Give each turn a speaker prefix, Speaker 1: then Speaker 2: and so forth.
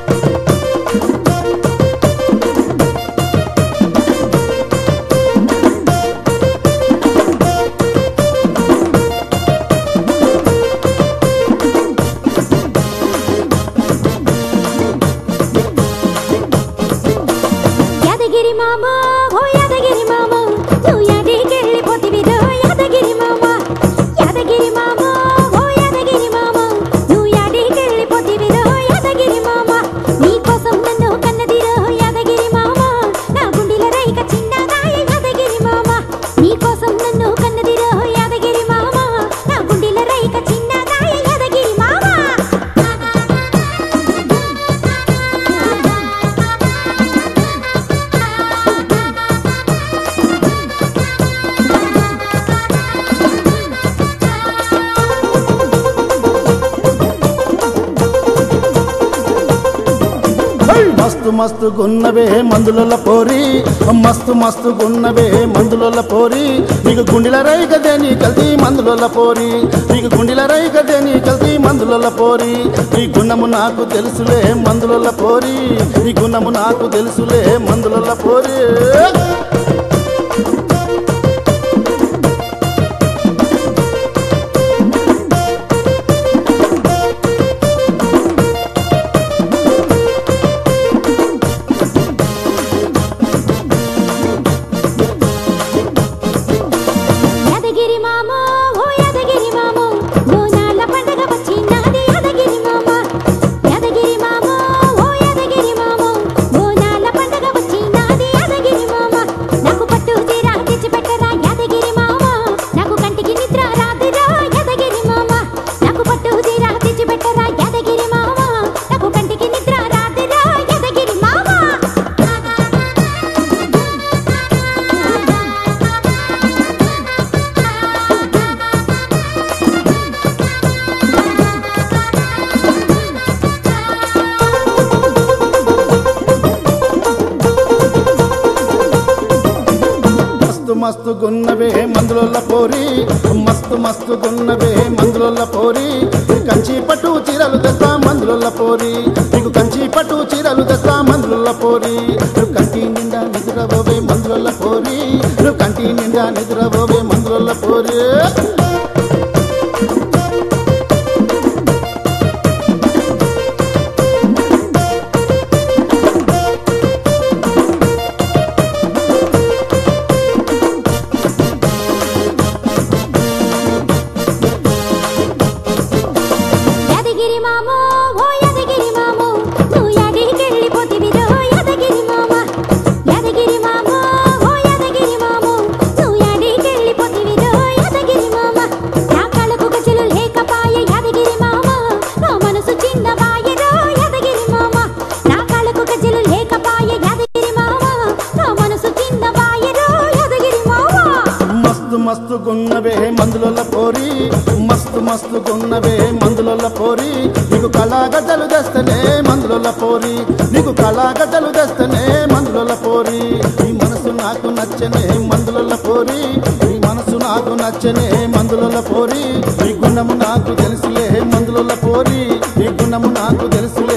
Speaker 1: మస్తు మస్తు గున్నవే మందుల పోరి, మస్తు మస్తు గున్నవే మందుల పోరి, నీకు గుండెల రైగదే నీ కల్తీ మందుల పోరి, నీకు గుండెల రైగదే నీ కల్తీ మందుల పోరి, నీ గుణము నాకు తెలుసులే మందుల పోరి, నీ గుణము నాకు తెలుసులే మందుల పోరి. మస్తు గున్నవే మందుల పోరి, మస్తు మస్తు గున్నవే మందుల పోరి, కంచి పట్టు చీరలు తెస్తా మందుల పోరి, నీకు కంచి పట్టు చీరలు తెస్తా మందుల పోరి, కంటి నిండా నిద్రపోవే మందుల పోరి, కంటి నిండా నిద్రపోవే మందుల పోరి. మస్తు గున్నవే మందుల పోరి, మస్తు మస్తు గున్నవే మందుల పోరి, నీకు కళాగడ్డలు తెస్తనే మందుల పోరి, నీకు కళాగడ్డలు తెస్తనే మందుల పోరి, నీ మనసు నాకు నచ్చనే మందుల పోరి, నీ మనసు నాకు నచ్చనే మందుల పోరి, నీ గుణము నాకు తెలుసులే మందుల పోరి, నీ గుణము నాకు తెలుసులే